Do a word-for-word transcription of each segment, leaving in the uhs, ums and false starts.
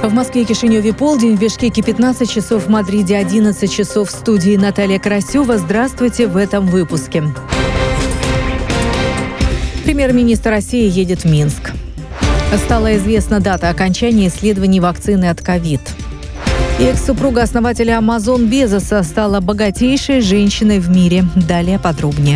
В Москве и Кишиневе полдень, в Бишкеке пятнадцать часов, в Мадриде одиннадцать часов. В студии Наталья Карасева. Здравствуйте в этом выпуске. Премьер-министр России едет в Минск. Стала известна дата окончания исследований вакцины от ковид. Экс-супруга основателя Amazon Безоса стала богатейшей женщиной в мире. Далее подробнее.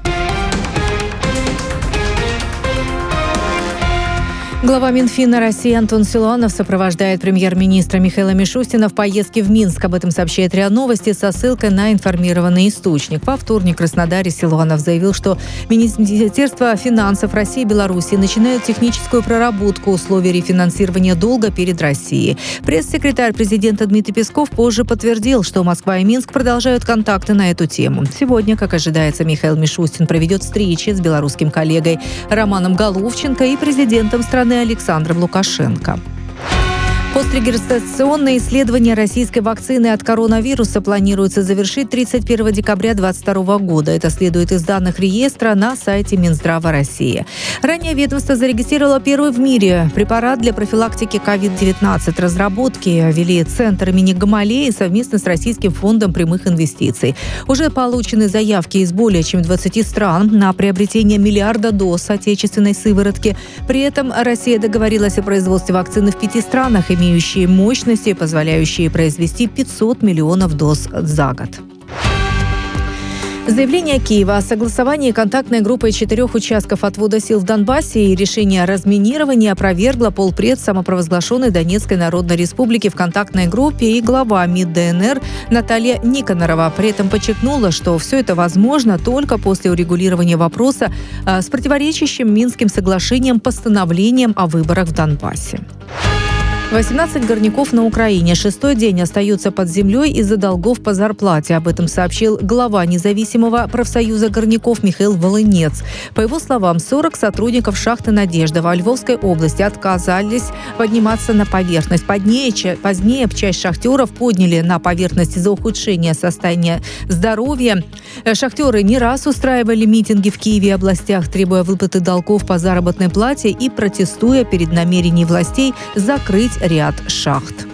Глава Минфина России Антон Силуанов сопровождает премьер-министра Михаила Мишустина в поездке в Минск. Об этом сообщает РИА Новости со ссылкой на информированный источник. Во вторник в Краснодаре Силуанов заявил, что Министерство финансов России и Беларуси начинают техническую проработку условий рефинансирования долга перед Россией. Пресс-секретарь президента Дмитрий Песков позже подтвердил, что Москва и Минск продолжают контакты на эту тему. Сегодня, как ожидается, Михаил Мишустин проведет встречи с белорусским коллегой Романом Головченко и президентом страны Александром Лукашенко. Пострегистрационное исследование российской вакцины от коронавируса планируется завершить тридцать первого декабря две тысячи двадцать второго года. Это следует из данных реестра на сайте Минздрава России. Ранее ведомство зарегистрировало первый в мире препарат для профилактики ковид девятнадцать. Разработки вели Центр имени Гамалеи совместно с Российским фондом прямых инвестиций. Уже получены заявки из более чем двадцати стран на приобретение миллиарда доз отечественной сыворотки. При этом Россия договорилась о производстве вакцины в пяти странах, имеющие мощности, позволяющие произвести пятьсот миллионов доз за год. Заявление Киева о согласовании контактной группой четырех участков отвода сил в Донбассе и решение о разминировании опровергло полпред самопровозглашенной Донецкой Народной Республики в контактной группе и глава МИД ДНР Наталья Никонорова. При этом подчеркнула, что все это возможно только после урегулирования вопроса с противоречащим Минским соглашением постановлением о выборах в Донбассе. восемнадцать горняков на Украине шестой день остаются под землей из-за долгов по зарплате. Об этом сообщил глава независимого профсоюза горняков Михаил Волынец. По его словам, сорок сотрудников шахты «Надежда» во Львовской области отказались подниматься на поверхность. Позднее, позднее часть шахтеров подняли на поверхность из-за ухудшения состояния здоровья. Шахтеры не раз устраивали митинги в Киеве и областях, требуя выплаты долгов по заработной плате и протестуя перед намерением властей закрыть ряд шахт.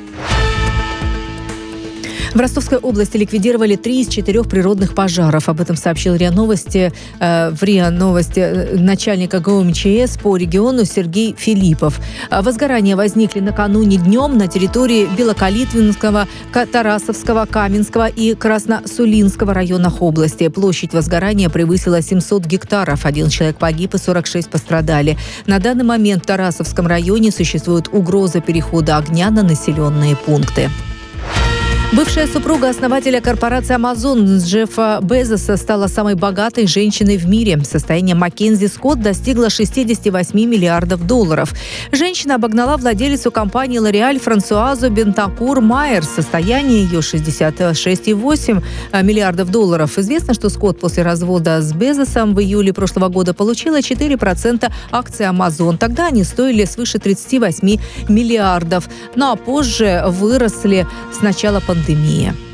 В Ростовской области ликвидировали три из четырех природных пожаров. Об этом сообщил РИА Новости, э, в РИА Новости начальник ГУМЧС по региону Сергей Филиппов. Возгорания возникли накануне днем на территории Белокалитвинского, Тарасовского, Каменского и Красносулинского районах области. Площадь возгорания превысила семьсот гектаров. Один человек погиб и сорок шесть пострадали. На данный момент в Тарасовском районе существует угроза перехода огня на населенные пункты. Бывшая супруга основателя корпорации Amazon Джеффа Безоса стала самой богатой женщиной в мире. Состояние Маккензи Скотт достигло шестьдесят восемь миллиардов долларов. Женщина обогнала владелицу компании L'Oréal Франсуазу Бентакур Майер. Состояние ее шестьдесят шесть целых восемь десятых миллиардов долларов. Известно, что Скотт после развода с Безосом в июле прошлого года получила четыре процента акций Amazon. Тогда они стоили свыше тридцать восемь миллиардов. Ну а позже выросли с начала пандемии. Пандемия.